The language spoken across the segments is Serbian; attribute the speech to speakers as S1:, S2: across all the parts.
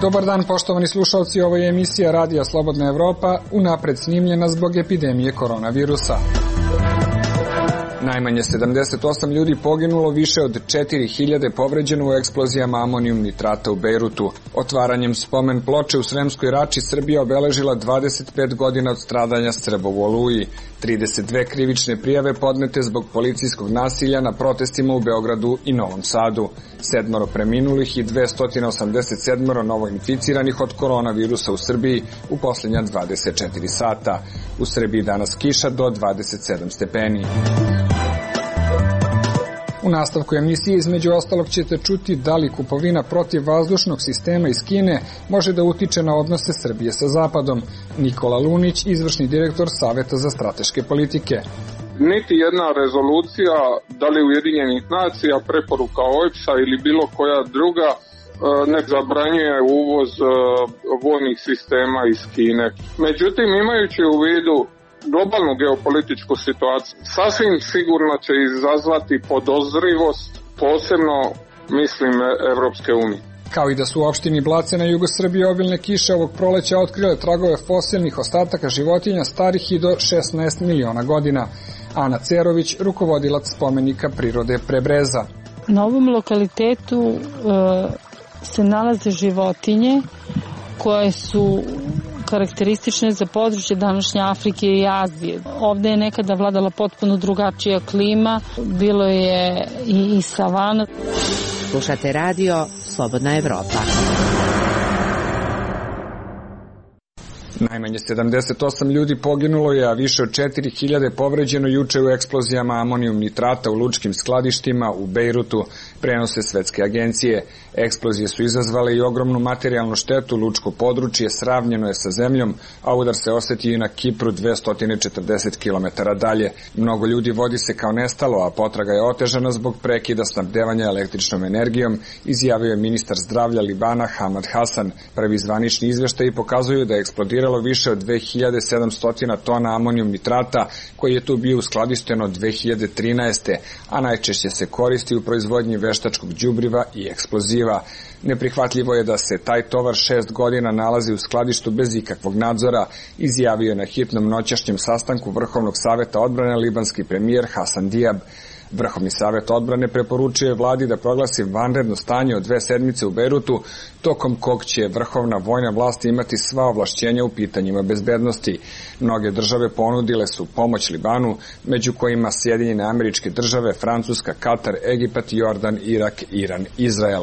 S1: Dobar dan, poštovani slušalci, ovo je emisija Radija Slobodna Evropa, unapred snimljena zbog epidemije koronavirusa. Najmanje 78 ljudi poginulo, više od 4000 povređeno u eksplozijama amonijum nitrata u Bejrutu. Otvaranjem spomen ploče u Sremskoj Rači Srbija obeležila 25 godina od stradanja Srba u Oluji. 32 krivične prijave podnete zbog policijskog nasilja na protestima u Beogradu i Novom Sadu. 7 preminulih i 287 novoinficiranih od koronavirusa u Srbiji u posljednja 24 sata. U Srbiji danas kiša do 27 stepeni. U nastavku emisije između ostalog ćete čuti da li kupovina protivvazdušnog sistema iz Kine može da utiče na odnose Srbije sa Zapadom. Nikola Lunić, izvršni direktor Saveta za strateške politike.
S2: Niti jedna rezolucija, da li Ujedinjenih nacija, preporuka OEBS-a ili bilo koja druga, ne zabranjuje uvoz vojnih sistema iz Kine. Međutim, imajući u vidu globalnu geopolitičku situaciju, sasvim sigurno će izazvati podozrivost, posebno mislim Evropske unije.
S1: Kao i da su u opštini Blace na jugu Srbije obilne kiše ovog proleća otkrile tragove fosilnih ostataka životinja starih i do 16 miliona godina. Ana Cerović, rukovodilac spomenika prirode Prebreza.
S3: Na ovom lokalitetu se nalaze životinje koje su karakteristične za područje današnje Afrike i Azije. Ovde je nekada vladala potpuno drugačija klima, bilo je i savana.
S4: Slušate radio Slobodna Evropa.
S1: Najmanje 78 ljudi poginulo je, a više od 4000 povređeno juče u eksplozijama amonijum nitrata u lučkim skladištima u Bejrutu, prenose svetske agencije. Eksplozije su izazvale i ogromnu materijalnu štetu, lučko područje sravnjeno je sa zemljom, a udar se osetio i na Kipru 240 km dalje. Mnogo ljudi vodi se kao nestalo, a potraga je otežana zbog prekida snabdevanja električnom energijom, izjavio je ministar zdravlja Libana Hamad Hasan. Prvi zvanični izveštaji pokazuju da je eksplodiralo više od 2700 tona amonijum nitrata, koji je tu bio uskladišten od 2013. a najčešće se koristi u proizvodnji veštačkog đubriva i eksploziva. Neprihvatljivo je da se taj tovar 6 godina nalazi u skladištu bez ikakvog nadzora, izjavio je na hitnom noćašnjem sastanku Vrhovnog saveta odbrane libanski premijer Hasan Dijab. Vrhovni savet odbrane preporučio je vladi da proglasi vanredno stanje od 2 sedmice u Bejrutu, tokom kog će vrhovna vojna vlast imati sva ovlašćenja u pitanjima bezbednosti. Mnoge države ponudile su pomoć Libanu, među kojima Sjedinjene Američke Države, Francuska, Katar, Egipat, Jordan, Irak, Iran, Izrael.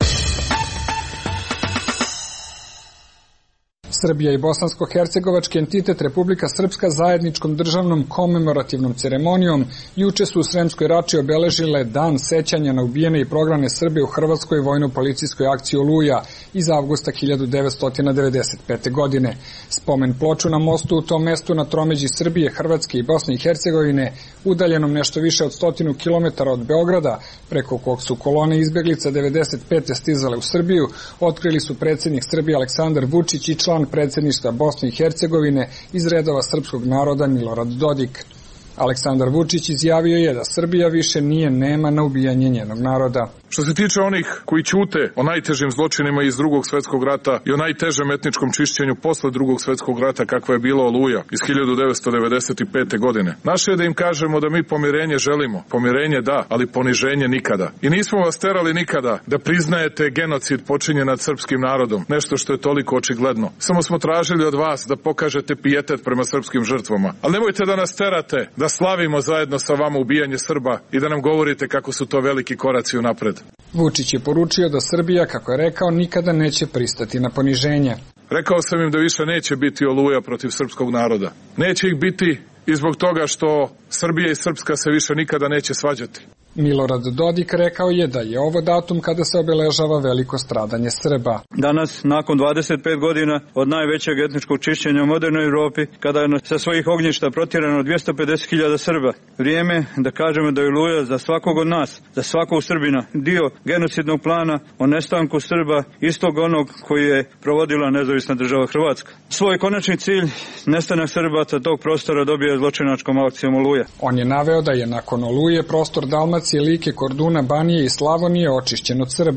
S1: Srbija i bosansko-hercegovački entitet Republika Srpska zajedničkom državnom komemorativnom ceremonijom juče su u Sremskoj Rači obeležile dan sećanja na ubijene i prognane Srbe u Hrvatskoj vojno-policijskoj akciji Oluja iz avgusta 1995. godine. Spomen ploču na mostu u tom mestu na tromeđi Srbije, Hrvatske i Bosne i Hercegovine, udaljenom nešto više od 100 km od Beograda, preko kog su kolone izbeglica 95. stizale u Srbiju, otkrili su predsjednik Srbije Aleksandar Vučić i član predsjedništva Bosne i Hercegovine iz redova srpskog naroda Milorad Dodik. Aleksandar Vučić izjavio je da Srbija više nije nema na ubijanje njenog naroda.
S5: Što se tiče onih koji ćute o najtežim zločinima iz Drugog svjetskog rata i o najtežem etničkom čišćenju posle Drugog svjetskog rata kakva je bila Oluja iz 1995. godine, naše je da im kažemo da mi pomirenje želimo. Pomirenje da, ali poniženje nikada. I nismo vas terali nikada da priznajete genocid počinjen nad srpskim narodom, nešto što je toliko očigledno. Samo smo tražili od vas da pokažete pijetet prema srpskim žrtvama. Ali nemojte da nas terate da slavimo zajedno sa vama ubijanje Srba i da nam govorite kako su to veliki koraci unapred.
S1: Vučić je poručio da Srbija, kako je rekao, nikada neće pristati na poniženje.
S5: Rekao sam im da više neće biti Oluja protiv srpskog naroda. Neće ih biti i zbog toga što Srbija i Srpska se više nikada neće svađati.
S1: Milorad Dodik rekao je da je ovo datum kada se obeležava veliko stradanje Srba.
S6: Danas, nakon 25 godina od najvećeg etničkog čišćenja u modernoj Evropi, kada je sa svojih ognjišta protjerano 250.000 Srba, vrijeme da kažemo da je Oluja za svakog od nas, za svakog Srbina, dio genocidnog plana o nestanku Srba, istog onog koji je provodila nezavisna država Hrvatska. Svoj konačni cilj, nestanak Srba sa tog prostora dobije zločinačkom akcijom Oluja.
S1: On je naveo da je nakon Oluje prostor Dalmacije, Like, Korduna, Banije i Slavonije očišćen od Srba.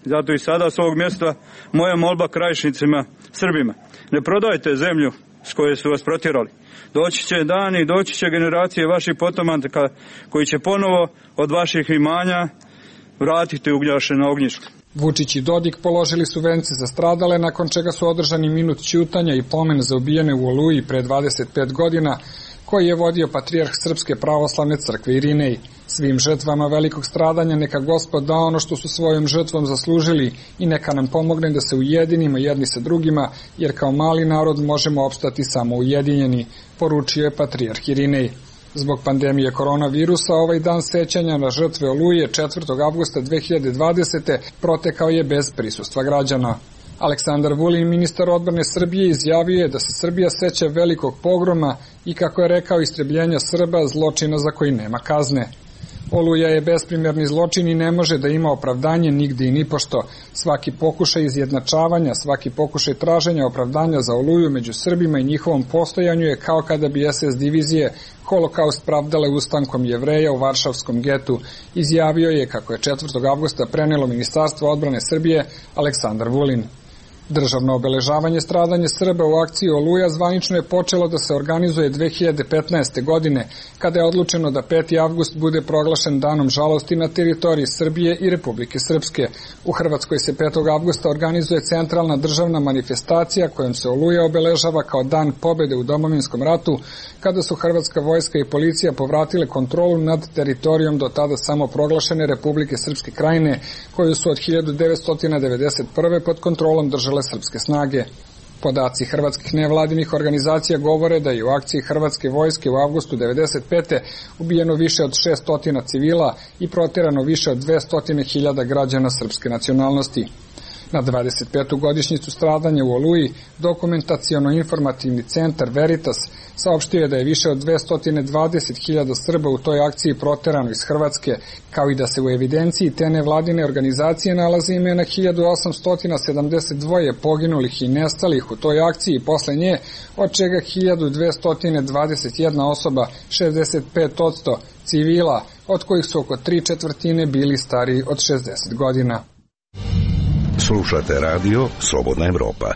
S6: Zato i sada s ovog mjesta moja molba Krajišnicima, Srbima. Ne prodajte zemlju s koje su vas protjerali. Doći će dani, doći će generacije vaših potomaka koji će ponovo od vaših imanja vratiti ugljaše na ognjište.
S1: Vučić i Dodik položili su vence za stradale, nakon čega su održani minut ćutanja i pomen za ubijene u Oluji pre 25 godina, koji je vodio patrijarh Srpske pravoslavne crkve Irinej. Svim žrtvama velikog stradanja neka Gospod da ono što su svojom žrtvom zaslužili i neka nam pomogne da se ujedinimo jedni sa drugima, jer kao mali narod možemo opstati samo ujedinjeni, poručio je patrijarh Irinej. Zbog pandemije koronavirusa, ovaj dan sećanja na žrtve Oluje 4. avgusta 2020. protekao je bez prisustva građana. Aleksandar Vulin, ministar odbrane Srbije, izjavio je da se Srbija seća velikog pogroma i, kako je rekao, istrebljenja Srba, zločina za koji nema kazne. Oluja je besprimerni zločin i ne može da ima opravdanje nigde i nipošto. Svaki pokušaj izjednačavanja, svaki pokušaj traženja opravdanja za Oluju među Srbima i njihovom postojanju je kao kada bi SS divizije holokaust pravdale ustankom Jevreja u Varšavskom getu, izjavio je, kako je 4. avgusta prenelo Ministarstvo odbrane Srbije, Aleksandar Vulin. Državno obeležavanje stradanja Srba u akciji Oluja zvanično je počelo da se organizuje 2015. godine, kada je odlučeno da 5. avgust bude proglašen danom žalosti na teritoriji Srbije i Republike Srpske. U Hrvatskoj se 5. avgusta organizuje centralna državna manifestacija kojom se Oluja obeležava kao dan pobede u Domovinskom ratu, kada su hrvatska vojska i policija povratile kontrolu nad teritorijom do tada samo proglašene Republike Srpske Krajine, koju su od 1991. pod kontrolom držale srpske snage. Podaci hrvatskih nevladinih organizacija govore da je u akciji hrvatske vojske u avgustu 1995. ubijeno više od 600 civila i protjerano više od 200.000 građana srpske nacionalnosti. Na 25. godišnjicu stradanja u Oluji, dokumentaciono-informativni centar Veritas saopštio je da je više od 220.000 Srba u toj akciji proterano iz Hrvatske, kao i da se u evidenciji te nevladine organizacije nalazi imena 1872 poginulih i nestalih u toj akciji posle nje, od čega 1221 osoba, 65% civila, od kojih su oko 3/4 bili stariji od 60 godina.
S7: Slušate radio Slobodna Evropa.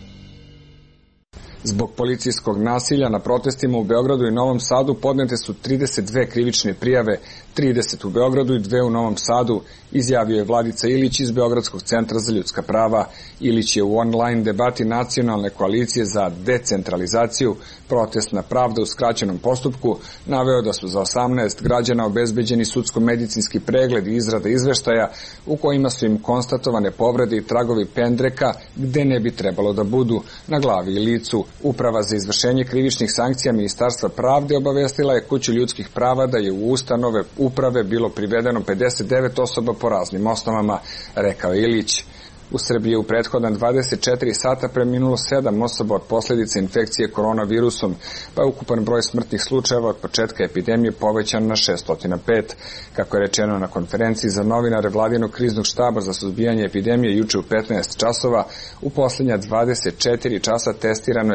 S1: Zbog policijskog nasilja na protestima u Beogradu i Novom Sadu podnete su 32 krivične prijave, 30 u Beogradu i 2 u Novom Sadu, izjavio je Vladica Ilić iz Beogradskog centra za ljudska prava. Ilić je u online debati Nacionalne koalicije za decentralizaciju, protestna pravda u skraćenom postupku, naveo da su za 18 građana obezbeđeni sudsko-medicinski pregled i izrada izveštaja u kojima su im konstatovane povrede i tragovi pendreka gde ne bi trebalo da budu, na glavi i licu. Uprava za izvršenje krivičnih sankcija Ministarstva pravde obavestila je Kuću ljudskih prava da je u ustanove uprave bilo privedeno 59 osoba po raznim osnovama, rekao je Ilić. U Srbiji u prethodna 24 sata preminulo 7 osoba od posljedice infekcije koronavirusom, pa je ukupan broj smrtnih slučajeva od početka epidemije povećan na 605. Kako je rečeno na konferenciji za novinare Vladinog kriznog štaba za suzbijanje epidemije juče u 15 časova, u posljednja 24 časa testirano je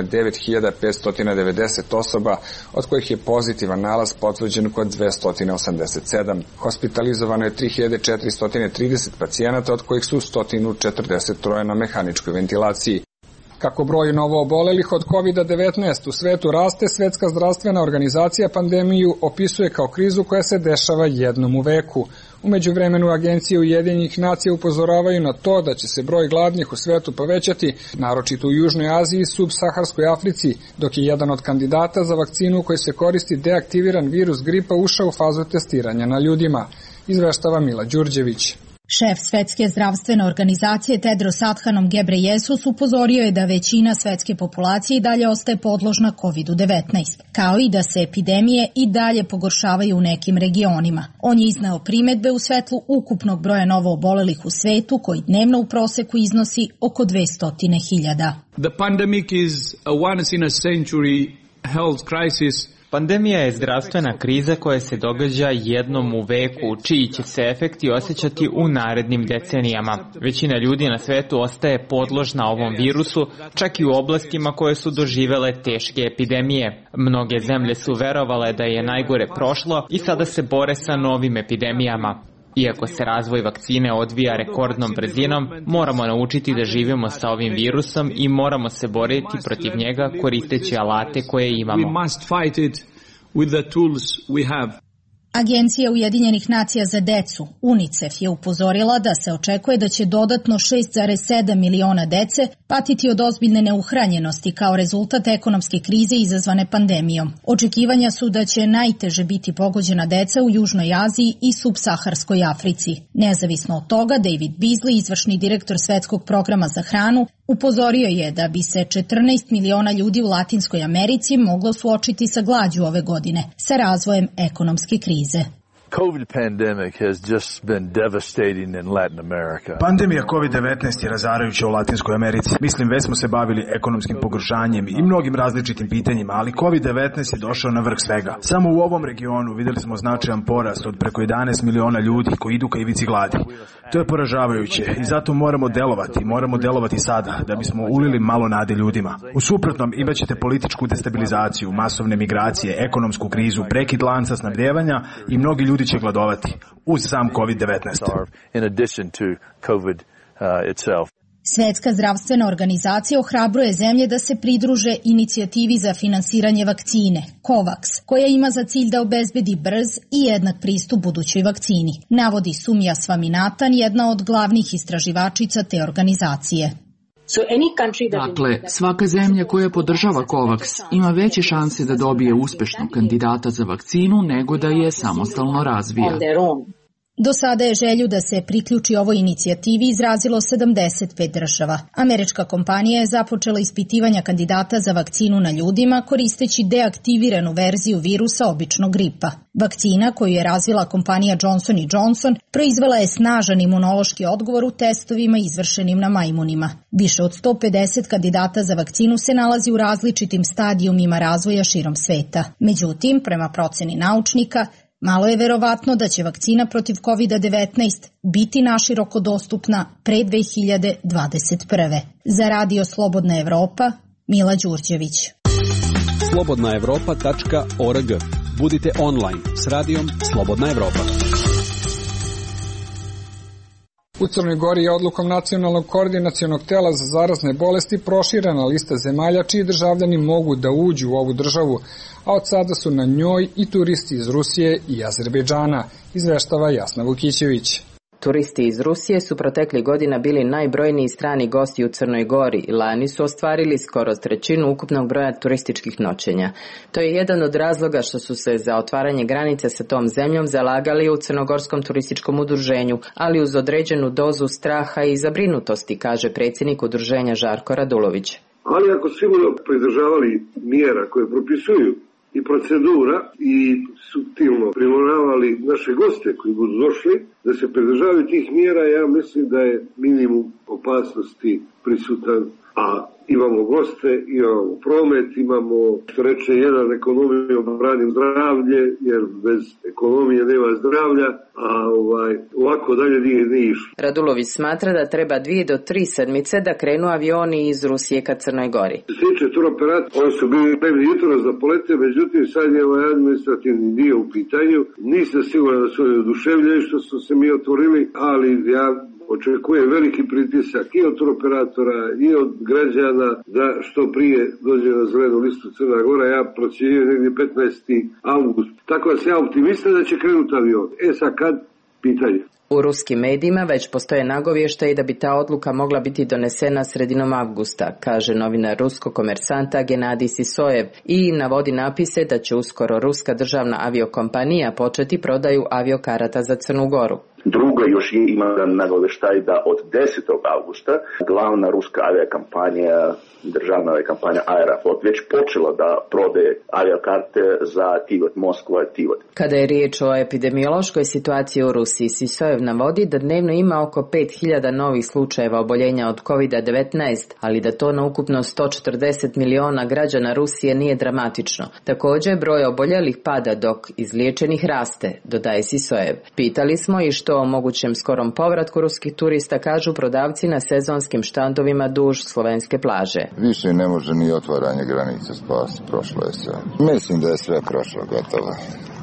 S1: 9590 osoba, od kojih je pozitivan nalaz potvrđen kod 287. Hospitalizovano je 3430 pacijenata, od kojih su 143 na mehaničkoj ventilaciji. Kako broj novoobolelih od COVID-19 u svetu raste, Svetska zdravstvena organizacija pandemiju opisuje kao krizu koja se dešava jednom u veku. U međuvremenu agencije Ujedinjenih nacija upozoravaju na to da će se broj gladnih u svetu povećati, naročito u Južnoj Aziji i subsaharskoj Africi, dok je jedan od kandidata za vakcinu u kojoj se koristi deaktiviran virus gripa ušao u fazu testiranja na ljudima, izveštava Mila Đurđević.
S8: Šef Svetske zdravstvene organizacije Tedros Adhanom Ghebreyesus upozorio je da većina svetske populacije i dalje ostaje podložna COVID-19, kao i da se epidemije i dalje pogoršavaju u nekim regionima. On je izneo primedbe u svetlu ukupnog broja novoobolelih u svetu, koji dnevno u proseku iznosi oko 200.000.
S9: The pandemic is a once in a century health crisis.
S10: Pandemija je zdravstvena kriza koja se događa jednom u veku, čiji će se efekti osjećati u narednim decenijama. Većina ljudi na svetu ostaje podložna ovom virusu, čak i u oblastima koje su doživele teške epidemije. Mnoge zemlje su verovale da je najgore prošlo i sada se bore sa novim epidemijama. Iako se razvoj vakcine odvija rekordnom brzinom, moramo naučiti da živimo sa ovim virusom i moramo se boriti protiv njega koristeći alate koje imamo.
S8: Agencija Ujedinjenih nacija za decu, UNICEF, je upozorila da se očekuje da će dodatno 6,7 miliona dece patiti od ozbiljne neuhranjenosti kao rezultat ekonomske krize izazvane pandemijom. Očekivanja su da će najteže biti pogođena deca u Južnoj Aziji i subsaharskoj Africi. Nezavisno od toga, David Beasley, izvršni direktor Svetskog programa za hranu, upozorio je da bi se 14 miliona ljudi u Latinskoj Americi moglo suočiti sa glađu ove godine sa razvojem ekonomske krize.
S11: Pandemija COVID-19 je razarajuća u Latinskoj Americi. Mislim, već smo se bavili ekonomskim pogoršanjem i mnogim različitim pitanjima, ali COVID-19 je došao na vrh svega. Samo u ovom regionu videli smo značajan porast od preko 11 miliona ljudi koji idu ka ivici gladi. To je poražavajuće i zato moramo delovati sada da bismo ulili malo nade ljudima. U suprotnom imaćete političku destabilizaciju, masovne migracije, ekonomsku krizu, prekid lanca snabdevanja i mnogi ljudi će gladovati uz sam COVID-19.
S8: Svetska zdravstvena organizacija ohrabruje zemlje da se pridruže inicijativi za finansiranje vakcine, COVAX, koja ima za cilj da obezbedi brz i jednak pristup budućoj vakcini, navodi Sumija Svaminathan, jedna od glavnih istraživačica te organizacije.
S12: Dakle, svaka zemlja koja podržava COVAX ima veće šanse da dobije uspešnog kandidata za vakcinu nego da je samostalno razvija.
S8: Do sada je želju da se priključi ovoj inicijativi izrazilo 75 država. Američka kompanija je započela ispitivanja kandidata za vakcinu na ljudima koristeći deaktiviranu verziju virusa običnog gripa. Vakcina koju je razvila kompanija Johnson & Johnson proizvela je snažan imunološki odgovor u testovima izvršenim na majmunima. Više od 150 kandidata za vakcinu se nalazi u različitim stadijumima razvoja širom sveta. Međutim, prema proceni naučnika, malo je verovatno da će vakcina protiv COVID-19 biti naširoko dostupna pre 2021. Za Radio Slobodna Evropa, Mila Đurđević.
S13: slobodnaevropa.org. Budite online s radijom Slobodna Evropa.
S1: U Crnoj Gori je odlukom Nacionalnog koordinacionog tela za zarazne bolesti proširena lista zemalja čiji državljani mogu da uđu u ovu državu, a od sada su na njoj i turisti iz Rusije i Azerbejdžana, izveštava Jasna Vukićević.
S14: Turisti iz Rusije su proteklih godina bili najbrojniji strani gosti u Crnoj Gori i lani su ostvarili skoro trećinu ukupnog broja turističkih noćenja. To je jedan od razloga što su se za otvaranje granice sa tom zemljom zalagali u Crnogorskom turističkom udruženju, ali uz određenu dozu straha i zabrinutosti, kaže predsjednik udruženja Žarko Radulović.
S15: Ali ako svi budu pridržavali mjera koje propisuju i procedura i suptilno primoravali naše goste koji budu došli da se pridržavaju tih mjera, ja mislim da je minimum opasnosti prisutan, a imamo goste, imamo promet, imamo, što reče jedan, ekonomiju branim zdravlje, jer bez ekonomije nema zdravlja, a ovako dalje nije išlo.
S14: Radulović smatra da treba 2 do 3 sedmice da krenu avioni iz Rusije ka Crnoj Gori.
S15: Sliče turoperati, oni su bili spremni jutro za polete, međutim sad je ovaj administrativni dio u pitanju. Nisam siguran da su oni oduševljeni što su se mi otvorili, ali ja očekuje veliki pritisak i od turoperatora i od građana da što prije dođe na zelenu listu Crna Gora. Ja procjenjujem negdje 15. avgust. Tako da sam ja optimista da će krenuti avion. Sad kad? Pitanje.
S14: U ruskim medijima već postoje nagovještaji da bi ta odluka mogla biti donesena sredinom avgusta, kaže novinar ruskog komersanta Genadij Sisojev i navodi napise da će uskoro ruska državna aviokompanija početi prodaju aviokarata za Crnu Goru.
S16: Drugo, još ima nagovještaj da od 10. augusta glavna ruska aviokompanija, državna aviokompanija Aeroflot, već počela da prodaje aviokarte za Tivot, Moskva i Tivot.
S14: Kada je riječ o epidemiološkoj situaciji u Rusiji, Sisojev navodi da dnevno ima oko 5000 novih slučajeva oboljenja od COVID-19, ali da to na ukupno 140 miliona građana Rusije nije dramatično. Također, broj oboljelih pada dok izliječenih raste, dodaje Sisojev. Pitali smo i što o mogućem skorom povratku ruskih turista kažu prodavci na sezonskim štandovima duž slovenske plaže.
S17: Više ne može ni otvaranje granica spasti, prošlo je sve. Mislim da je sve prošlo, gotovo.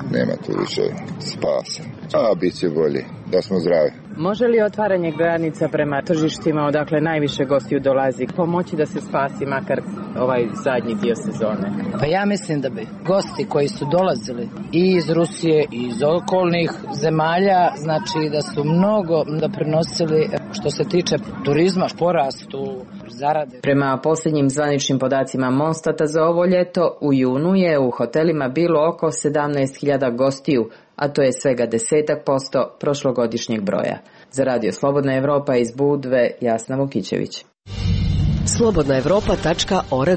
S17: nema tu više spasa. A bit će bolje, da smo zdravi.
S14: Može li otvaranje granica prema tržištima odakle najviše gostiju dolazi pomoći da se spasi makar ovaj zadnji dio sezone?
S18: Pa ja mislim da bi gosti koji su dolazili i iz Rusije i iz okolnih zemalja, znači da su mnogo doprinosili što se tiče turizma, porastu zarade.
S14: Prema posljednjim zvaničnim podacima Monstata za ovo ljeto, u junu je u hotelima bilo oko 17.000 gostiju, a to je svega 10% prošlogodišnjeg broja. Za Radio Slobodna Evropa iz Budve, Jasna Vukićević.
S19: slobodnaevropa.org.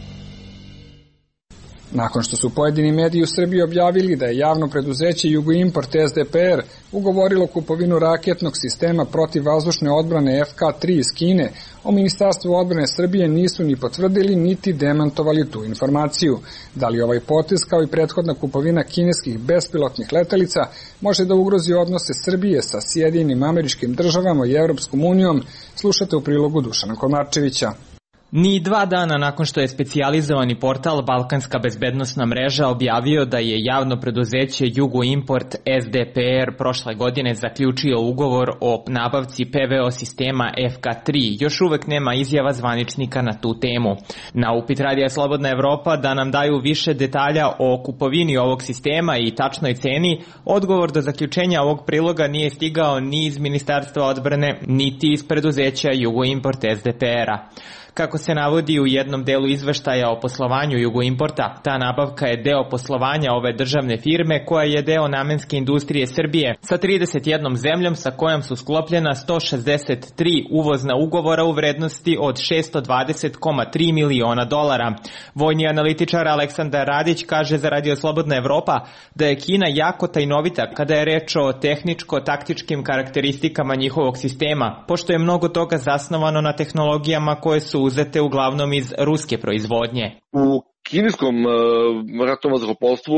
S1: Nakon što su pojedini mediji u Srbiji objavili da je javno preduzeće Jugoimport SDPR ugovorilo kupovinu raketnog sistema protivvazdušne odbrane FK-3 iz Kine, o Ministarstvu odbrane Srbije nisu ni potvrdili niti demantovali tu informaciju. Da li ovaj potez kao i prethodna kupovina kineskih bespilotnih letelica može da ugrozi odnose Srbije sa Sjedinjenim Američkim Državama i Evropskom unijom, slušate u prilogu Dušana Komarčevića.
S10: Ni 2 dana nakon što je specijalizovani portal Balkanska bezbednosna mreža objavio da je javno preduzeće Jugoimport SDPR prošle godine zaključio ugovor o nabavci PVO sistema FK-3, još uvek nema izjava zvaničnika na tu temu. Na upit Radija Slobodna Evropa da nam daju više detalja o kupovini ovog sistema i tačnoj ceni, odgovor do zaključenja ovog priloga nije stigao ni iz Ministarstva odbrane, niti iz preduzeća Jugoimport SDPR-a. Kako se navodi u jednom delu izveštaja o poslovanju Jugoimporta, ta nabavka je deo poslovanja ove državne firme koja je deo namenske industrije Srbije sa 31 zemljom sa kojom su sklopljena 163 uvozna ugovora u vrednosti od $620,3 miliona. Vojni analitičar Aleksandar Radić kaže za Radio Slobodna Evropa da je Kina jako tajnovita kada je reč o tehničko-taktičkim karakteristikama njihovog sistema, pošto je mnogo toga zasnovano na tehnologijama koje su uzete uglavnom iz ruske proizvodnje.
S20: U kineskom ratnom vazduhoplovstvu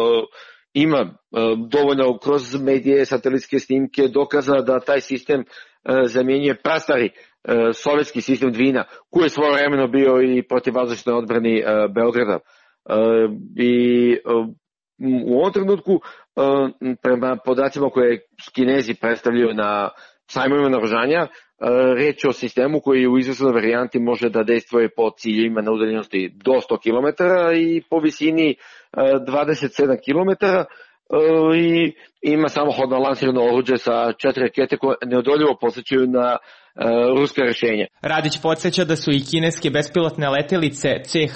S20: ima dovoljno kroz medije, satelitske snimke dokaza da taj sistem zamjenjuje prastari sovjetski sistem Dvina, koji je svojevremeno bio i protivvazdušnoj odbrani Beograda. I u ovom trenutku, prema podacima koje Kinezi predstavljaju na sajmovima naoružanja, reč je o sistemu koji u izvesnoj varijanti može da dejstvuje po ciljevima na udaljenosti do 100 km i po visini 27 km i ima samohodno lansirano oruđe sa 4 rakete koje neodoljivo posjećaju na ruska rešenja.
S10: Radić podsjeća da su i kineske bespilotne letelice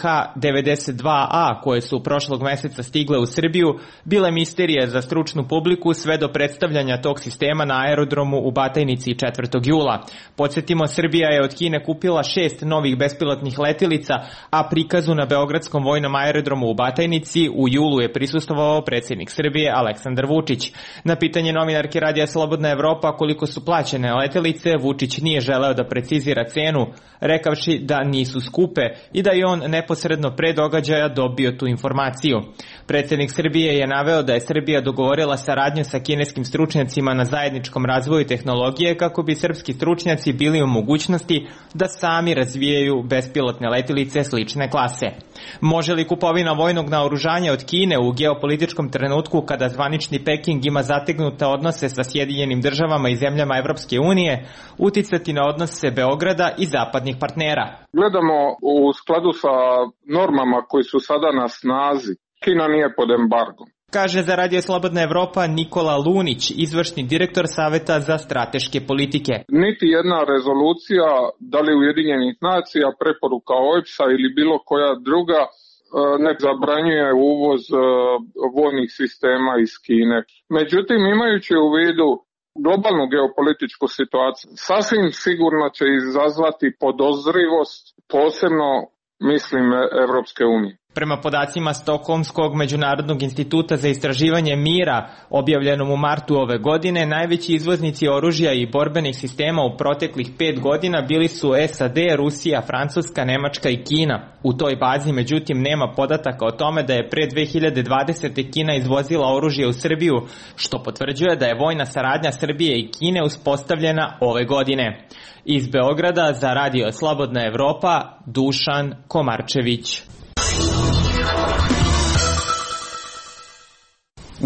S10: CH-92A koje su prošlog meseca stigle u Srbiju bile misterija za stručnu publiku sve do predstavljanja tog sistema na aerodromu u Batajnici 4. jula. Podsjetimo, Srbija je od Kine kupila 6 novih bespilotnih letelica, a prikazu na Beogradskom vojnom aerodromu u Batajnici u julu je prisustvovao predsjednik Srbije Aleksandar Vučić. Na pitanje novinarke Radija Slobodna Evropa koliko su plaćene letelice, Vučić nije želeo da precizira cenu, rekavši da nisu skupe i da je on neposredno pre događaja dobio tu informaciju. Predsjednik Srbije je naveo da je Srbija dogovorila saradnju sa kineskim stručnjacima na zajedničkom razvoju tehnologije kako bi srpski stručnjaci bili u mogućnosti da sami razvijaju bespilotne letelice slične klase. Može li kupovina vojnog naoružanja od Kine u geopolitičkom trenutku kada zvanični Peking ima zategnute odnose sa Sjedinjenim Državama i zemljama Evropske unije uticati na odnose Beograda i zapadnih partnera?
S2: Gledamo u skladu sa normama koji su sada na snazi. Kina nije pod embargom.
S10: Kaže za Radio Slobodna Evropa Nikola Lunić, izvršni direktor Saveta za strateške politike.
S2: Niti jedna rezolucija, da li Ujedinjenih nacija, preporuka OEBS-a ili bilo koja druga, ne zabranjuje uvoz vojnih sistema iz Kine. Međutim, imajući u vidu globalnu geopolitičku situaciju, sasvim sigurno će izazvati podozrivost, posebno mislim Evropske unije.
S10: Prema podacima Stokholmskog međunarodnog instituta za istraživanje mira, objavljenom u martu ove godine, najveći izvoznici oružja i borbenih sistema u proteklih 5 godina bili su SAD, Rusija, Francuska, Nemačka i Kina. U toj bazi, međutim, nema podataka o tome da je pre 2020. Kina izvozila oružje u Srbiju, što potvrđuje da je vojna saradnja Srbije i Kine uspostavljena ove godine. Iz Beograda za Radio Slobodna Evropa, Dušan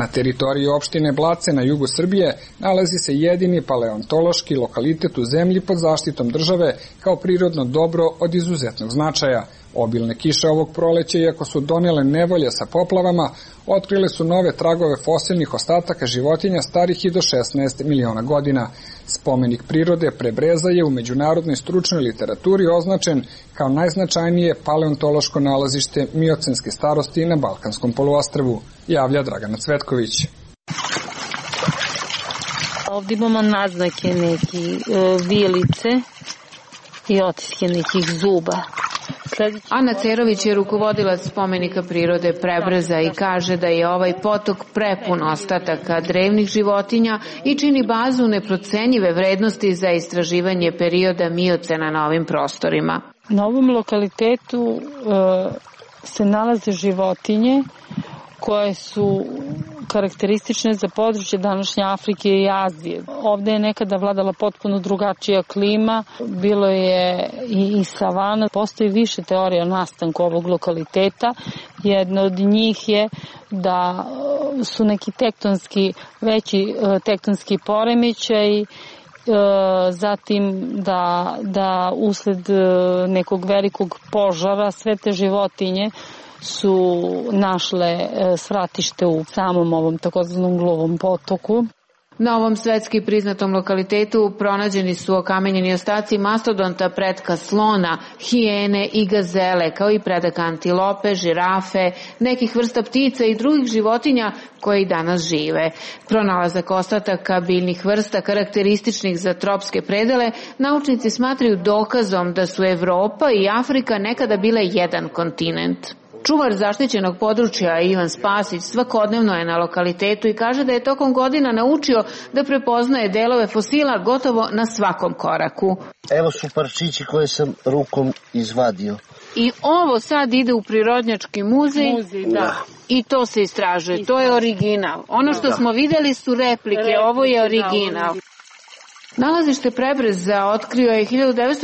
S1: Na teritoriji opštine Blace na jugu Srbije nalazi se jedini paleontološki lokalitet u zemlji pod zaštitom države kao prirodno dobro od izuzetnog značaja. Obilne kiše ovog proleća, iako su donele nevolje sa poplavama, otkrile su nove tragove fosilnih ostataka životinja starih i do 16 miliona godina. Spomenik prirode Prebreza je u međunarodnoj stručnoj literaturi označen kao najznačajnije paleontološko nalazište miocenske starosti na Balkanskom poluostrvu, javlja Dragana Cvetković.
S3: Ovdje imamo naznake neki vilice i otiske nekih zuba.
S19: Ana Cerović je rukovodilac spomenika prirode Prebreza i kaže da je ovaj potok prepun ostataka drevnih životinja i čini bazu neprocenjive vrednosti za istraživanje perioda miocena na ovim prostorima.
S3: Na ovom lokalitetu se nalaze životinje koje su karakteristične za područje današnje Afrike i Azije. Ovde je nekada vladala potpuno drugačija klima, bilo je i savana. Postoji više teorija o nastanku ovog lokaliteta. Jedna od njih je da su neki veći tektonski poremećaji, zatim da usled nekog velikog požara sve te životinje su našle svratište u samom ovom takozvanom Gluvom potoku.
S19: Na ovom svetski priznatom lokalitetu pronađeni su okamenjeni ostaci mastodonta, pretka slona, hijene i gazele, kao i predaka antilope, žirafe, nekih vrsta ptica i drugih životinja koje i danas žive. Pronalazak ostataka biljnih vrsta karakterističnih za tropske predele naučnici smatraju dokazom da su Evropa i Afrika nekada bile jedan kontinent. Čuvar zaštićenog područja Ivan Spasić svakodnevno je na lokalitetu i kaže da je tokom godina naučio da prepoznaje delove fosila gotovo na svakom koraku.
S21: Evo su parčići koje sam rukom izvadio.
S19: I ovo sad ide u Prirodnjački muzej, da. I to se istražuje, to je original. Ono što smo videli su replike, ovo je original. Nalazište Prebreza otkrio je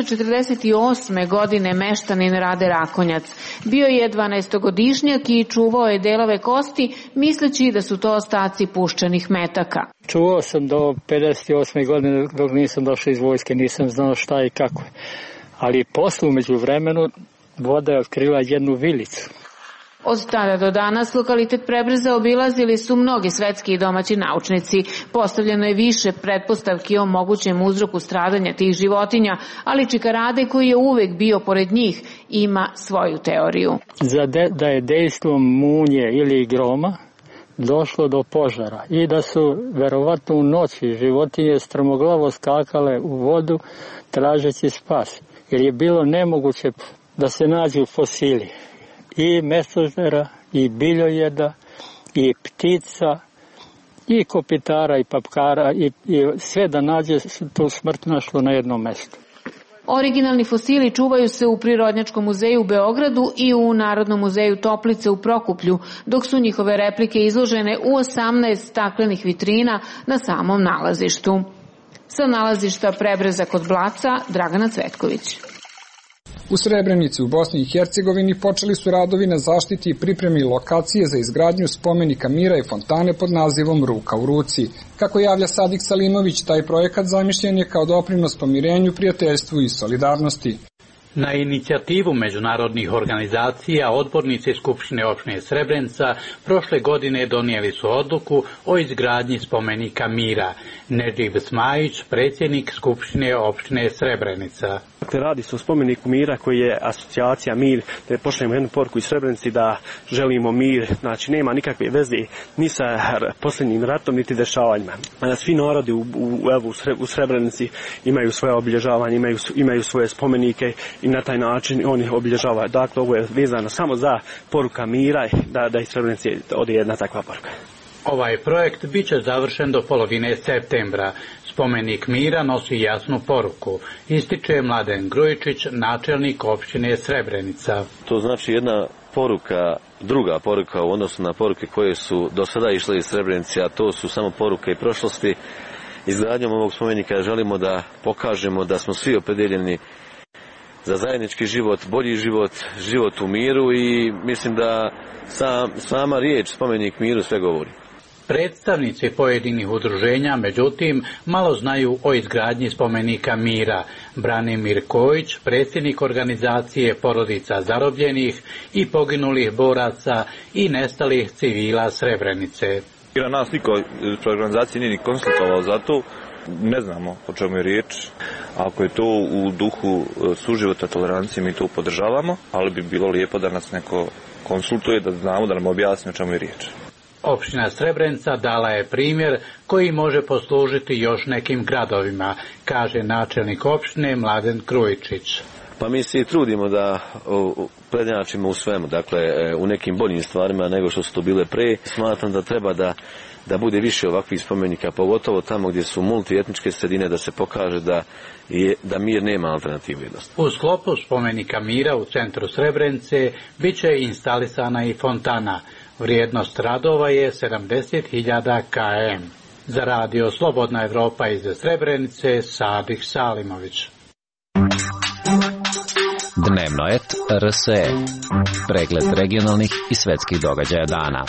S19: 1948. godine meštanin Rade Rakonjac. Bio je 12-godišnjak i čuvao je delove kosti, misleći da su to ostaci puščanih metaka.
S22: Čuvao sam do 58. godine dok nisam došao iz vojske, nisam znao šta i kako. Ali posle umeđu vremenu voda je otkrila jednu vilicu.
S19: Od tada do danas lokalitet Prebreza obilazili su mnogi svetski i domaći naučnici. Postavljeno je više pretpostavki o mogućem uzroku stradanja tih životinja, ali Čikarade, koji je uvek bio pored njih, ima svoju teoriju.
S22: Da je dejstvom munje ili groma došlo do požara i da su verovatno u noći životinje strmoglavo skakale u vodu tražeći spas, jer je bilo nemoguće da se nađu fosili i mesoždera, i biljojeda, i ptica, i kopitara, i papkara, i sve da nađe tu smrt našlo na jednom mestu.
S19: Originalni fosili čuvaju se u Prirodnjačkom muzeju u Beogradu i u Narodnom muzeju Toplice u Prokuplju, dok su njihove replike izložene u 18 staklenih vitrina na samom nalazištu. Sa nalazišta Prebreza kod Blaca, Dragana Cvetković.
S1: U Srebrenici u Bosni i Hercegovini počeli su radovi na zaštiti i pripremi lokacije za izgradnju spomenika mira i fontane pod nazivom Ruka u ruci. Kako javlja Sadik Salimović, taj projekat zamišljen je kao doprinos pomirenju, prijateljstvu i solidarnosti.
S23: Na inicijativu međunarodnih organizacija, odbornici Skupštine opštine Srebrenica prošle godine donijeli su odluku o izgradnji spomenika mira. Nedživ Smajić, predsjednik Skupštine opštine Srebrenica.
S24: Radi se o spomeniku mira koji je asocijacija mir, da pošaljemo jednu poruku iz Srebrenici da želimo mir, znači nema nikakve veze ni sa posljednjim ratom niti dešavanjima. Svi narodi u Srebrenici imaju svoje obilježavanje, imaju svoje spomenike i na taj način oni obilježavaju. Dakle, ovo je vezano samo za poruka mira, da iz Srebrenici ode jedna takva poruka.
S23: Ovaj projekt bit će završen do polovine septembra. Spomenik mira nosi jasnu poruku, ističe Mladen Grujičić, načelnik opštine Srebrenica.
S25: To znači jedna poruka, druga poruka u odnosu na poruke koje su do sada išle iz Srebrenice, a to su samo poruke i prošlosti. Izgradnjom ovog spomenika želimo da pokažemo da smo svi opredeljeni za zajednički život, bolji život, život u miru i mislim da sama riječ spomenik miru sve govori.
S23: Predstavnici pojedinih udruženja, međutim, malo znaju o izgradnji spomenika mira. Branimir Kojić, predsjednik organizacije porodica zarobljenih i poginulih boraca i nestalih civila Srebrenice.
S4: Nas niko iz organizacije nije ni konsultovao za to, ne znamo o čemu je riječ. Ako je to u duhu suživota tolerancije, mi to podržavamo, ali bi bilo lijepo da nas neko konsultuje, da znamo, da nam objasni o čemu je riječ.
S23: Opština Srebrenica dala je primjer koji može poslužiti još nekim gradovima, kaže načelnik opštine Mladen Krujičić.
S25: Pa mi se i trudimo da prednjačimo u svemu, dakle u nekim boljim stvarima nego što su to bile pre. Smatram da treba da bude više ovakvih spomenika, pogotovo tamo gdje su multietničke sredine, da se pokaže da mir nema alternativu jednostavno.
S23: U sklopu spomenika mira u centru Srebrenice bit će instalisana i fontana. Vrijednost radova je 70.000 km. Za radio Slobodna Evropa iz Srebrenice, Sadik Salimović.
S5: Dnevnoet RSE. Pregled regionalnih i svetskih događaja dana.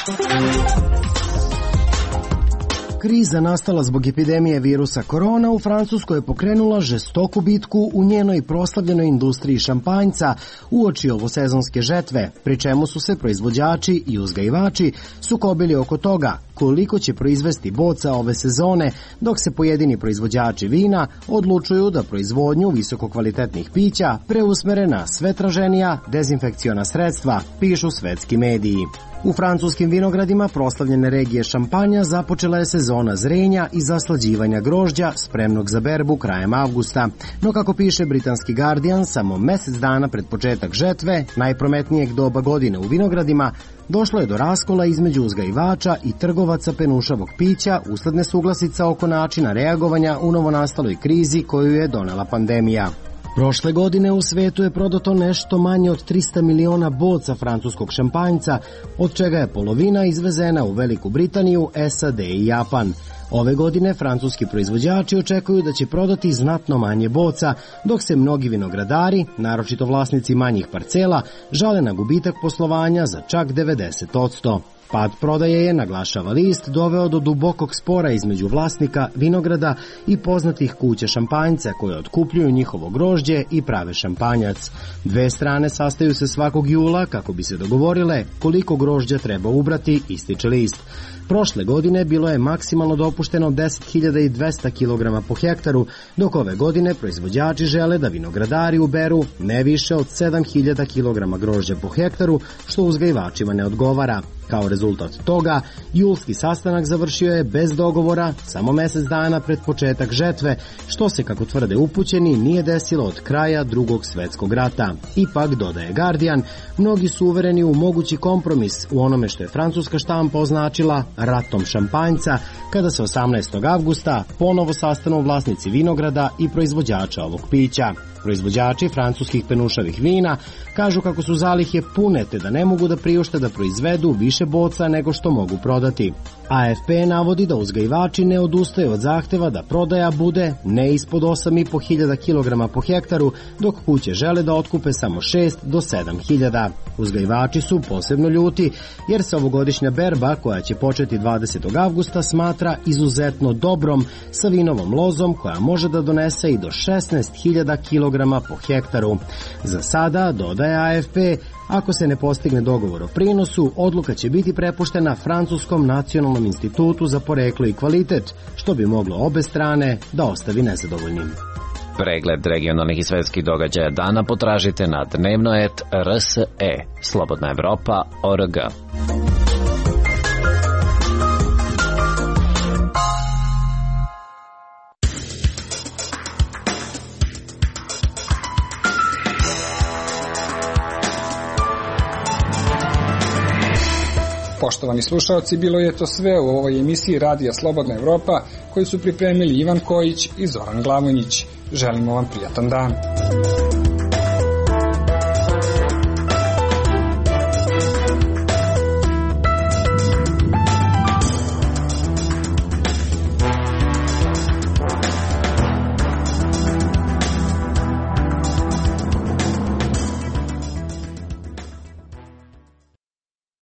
S6: Kriza nastala zbog epidemije virusa korona u Francuskoj je pokrenula žestoku bitku u njenoj proslavljenoj industriji šampanjca uoči ovosezonske žetve, pri čemu su se proizvođači i uzgajivači sukobili oko toga koliko će proizvesti boca ove sezone, dok se pojedini proizvođači vina odlučuju da proizvodnju visokokvalitetnih pića preusmere na sve traženija dezinfekciona sredstva, pišu svetski mediji. U francuskim vinogradima proslavljene regije šampanja započela je sezona zrenja i zaslađivanja grožđa spremnog za berbu krajem avgusta. No kako piše britanski Guardian, samo mjesec dana pred početak žetve, najprometnijeg doba godine u vinogradima, došlo je do raskola između uzgajivača i trgovaca penušavog pića usled nesuglasica oko načina reagovanja u novonastaloj krizi koju je donela pandemija. Prošle godine u svetu je prodato nešto manje od 300 miliona boca francuskog šampanjca, od čega je polovina izvezena u Veliku Britaniju, SAD i Japan. Ove godine francuski proizvođači očekuju da će prodati znatno manje boca, dok se mnogi vinogradari, naročito vlasnici manjih parcela, žale na gubitak poslovanja za čak 90%. Pad prodaje je, naglašava list, doveo do dubokog spora između vlasnika vinograda i poznatih kuća šampanjca koje otkupljuju njihovo grožđe i prave šampanjac. Dve strane sastaju se svakog jula kako bi se dogovorile koliko grožđa treba ubrati, ističe list. Prošle godine bilo je maksimalno dopušteno 10.200 kg po hektaru, dok ove godine proizvođači žele da vinogradari uberu ne više od 7.000 kg grožđa po hektaru, što uzgajivačima ne odgovara. Kao rezultat toga, julski sastanak završio je bez dogovora samo mjesec dana pred početak žetve, što se, kako tvrde upućeni, nije desilo od kraja Drugog svjetskog rata. Ipak, dodaje Guardian, mnogi su uvereni u mogući kompromis u onome što je francuska štampa označila ratom šampanjca, kada se 18. avgusta ponovo sastanu vlasnici vinograda i proizvođača ovog pića. Proizvođači francuskih penušavih vina kažu kako su zalihe pune te da ne mogu da priušte da proizvedu više boca nego što mogu prodati. AFP navodi da uzgajivači ne odustaju od zahteva da prodaja bude ne ispod 8.500 kg po hektaru, dok kuće žele da otkupe samo 6 do 7.000. Uzgajivači su posebno ljuti jer se ovogodišnja berba, koja će početi 20. avgusta, smatra izuzetno dobrom, sa vinovom lozom koja može da donese i do 16.000 kg po hektaru. Za sada, dodaje AFP, ako se ne postigne dogovor o prinosu, odluka će biti prepuštena Francuskom nacionalnom institutu za poreklo i kvalitet, što bi moglo obe strane da ostavi nezadovoljnim.
S5: Pregled regionalnih i svetskih događaja dana potražite na dnevnoet RSE, Slobodna Evropa.org.
S1: Poštovani slušalci, bilo je to sve u ovoj emisiji Radija Slobodna Evropa koju su pripremili Ivan Kojić i Zoran Glavonjić. Želimo vam prijatan dan.